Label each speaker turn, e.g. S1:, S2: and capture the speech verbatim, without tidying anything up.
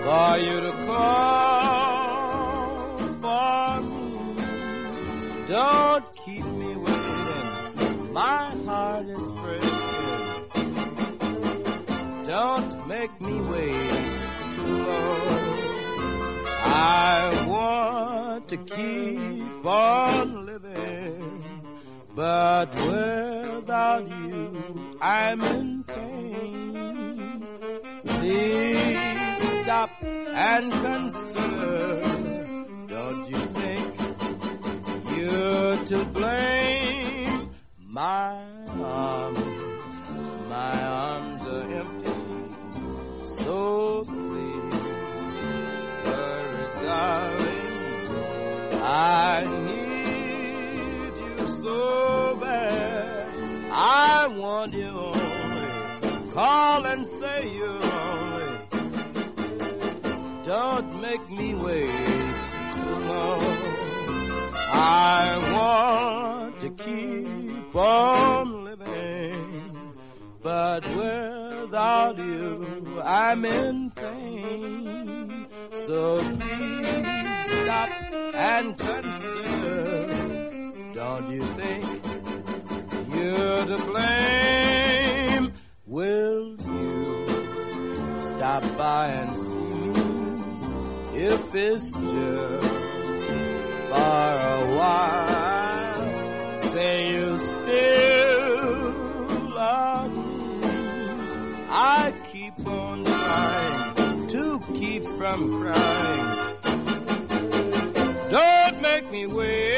S1: for you to call for me. Don't keep me waiting, my heart is breaking. Don't make me wait too long. I want to keep on living, but without you I'm in pain. Please stop and consider. Don't you think you're to blame? My arms, my arms are empty. So please, hurry, darling. I need you so bad. I want you only. Call and say you're only. Don't make me wait too long. I want to keep on living, but without you I'm in pain. So please stop and consider. Don't you think you're to blame? Will you stop by and see me if it's just for a while? Say you still love me. I keep on trying to keep from crying. Don't make me wait